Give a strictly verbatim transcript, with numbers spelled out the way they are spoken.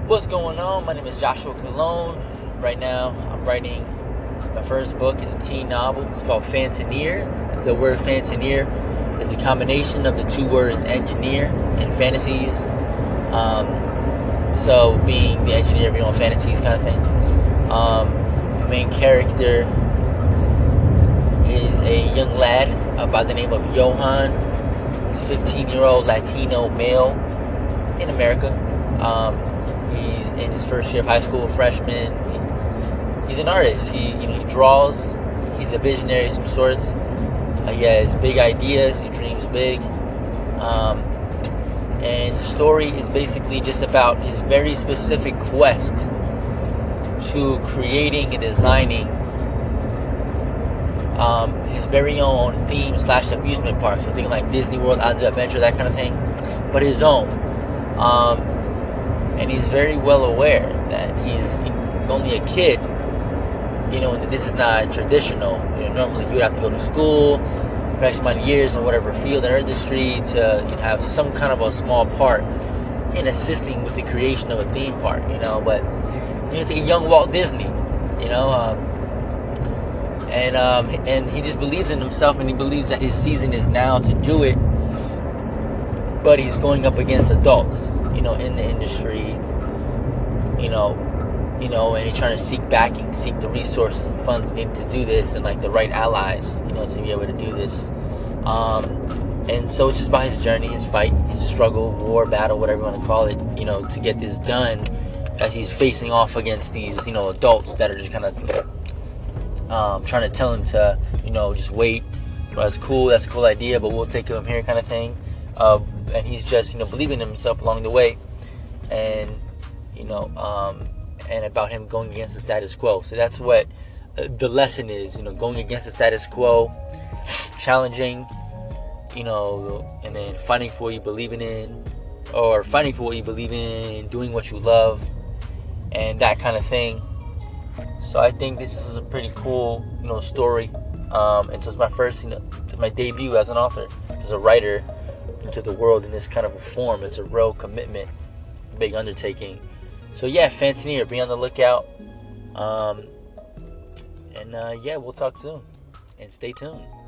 What's going on? My name is Joshua Colon. Right now, I'm writing my first book. It's a teen novel. It's called Fantaneer. The word Fantaneer is a combination of the two words engineer and fantasies. Um, so, being the engineer of your own fantasies kind of thing. Um, the main character is a young lad uh, by the name of Johan. He's a fifteen-year-old Latino male in America. Um, He's in his first year of high school, freshman. He, he's an artist. He, you know, he draws. He's a visionary of some sorts. Uh, he has big ideas. He dreams big. Um, and the story is basically just about his very specific quest to creating and designing um, his very own theme slash amusement park. So think like Disney World, Islands of Adventure, that kind of thing, but his own. Um, And he's very well aware that he's only a kid, you know, and that this is not traditional. You know, normally you would have to go to school for X amount of years in whatever field or industry to you know, have some kind of a small part in assisting with the creation of a theme park, you know. But you know, take a young Walt Disney, you know, um, and um, and he just believes in himself, and he believes that his season is now to do it. But he's going up against adults, you know, in the industry, you know, you know, and he's trying to seek backing, seek the resources and funds needed to do this, and like the right allies, you know, to be able to do this. Um, and so it's just about his journey, his fight, his struggle, war, battle, whatever you want to call it, you know, to get this done, as he's facing off against these, you know, adults that are just kind of um, trying to tell him to, you know, just wait. Well, that's cool, that's a cool idea, but we'll take him here, kind of thing. Uh, and he's just, you know, believing in himself along the way, and you know, um, and about him going against the status quo. So that's what uh, the lesson is, you know, going against the status quo, challenging, you know, and then fighting for what you believe in, or fighting for what you believe in, doing what you love, and that kind of thing. So I think this is a pretty cool, you know, story. Um, and so it's my first, you know, my debut as an author, as a writer into the world in this kind of a form. It's a real commitment, big undertaking. So yeah, Fantaneer, be on the lookout. Um, and uh, yeah, we'll talk soon. And stay tuned.